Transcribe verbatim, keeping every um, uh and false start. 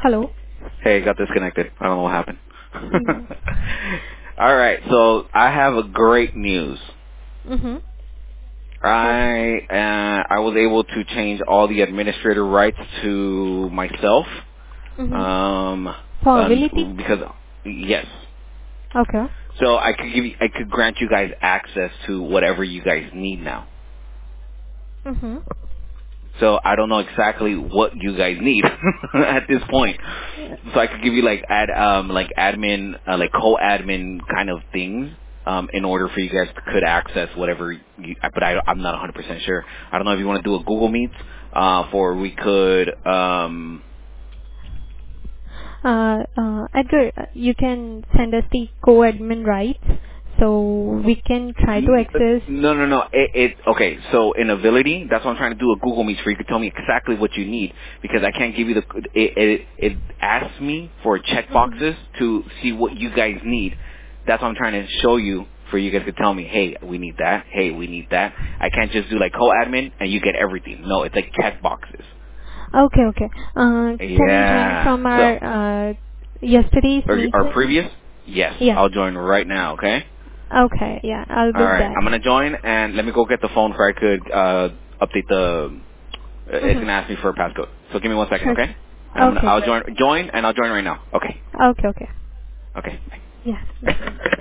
Hello. Hey, got disconnected. I don't know what happened. Yeah. All right, so I have a great news. Mhm. What? I uh, I was able to change all the administrator rights to myself. Mhm. Um, Probability. um, because yes, Okay. so I could give you, I could grant you guys access to whatever you guys need now. Mhm. So I don't know exactly what you guys need at this point. So I could give you like ad um like admin uh, like co-admin kind of things um in order for you guys to could access whatever you, but I I'm not one hundred percent sure. I don't know if you want to do a Google Meet uh for we could um Uh, uh, Edgar, uh, you can send us the co-admin rights, so we can try to N- access. No, no, no. It, it okay. So in Ability, that's what I'm trying to do a Google Meet for. You could tell me exactly what you need because I can't give you the. It it, it asks me for check Mhm. boxes to see what you guys need. That's what I'm trying to show you for you guys to tell me. Hey, we need that. Hey, we need that. I can't just do like co-admin and you get everything. No, it's like check boxes. Okay. Okay. Uh, can you join Yeah. from So, our uh, yesterday's our, our meeting? previous? Yes, Yeah. I'll join right now. Okay. Okay. Yeah. I'll All book right, that. I'm gonna join and let me go get the phone so I could uh, update the. uh, It's Mhm. gonna ask me for a passcode. So give me one second, Sure. okay? And I'm gonna Okay. I'll join join and I'll join right now. Okay. Okay. Okay. Okay. Yeah. Bye. Bye.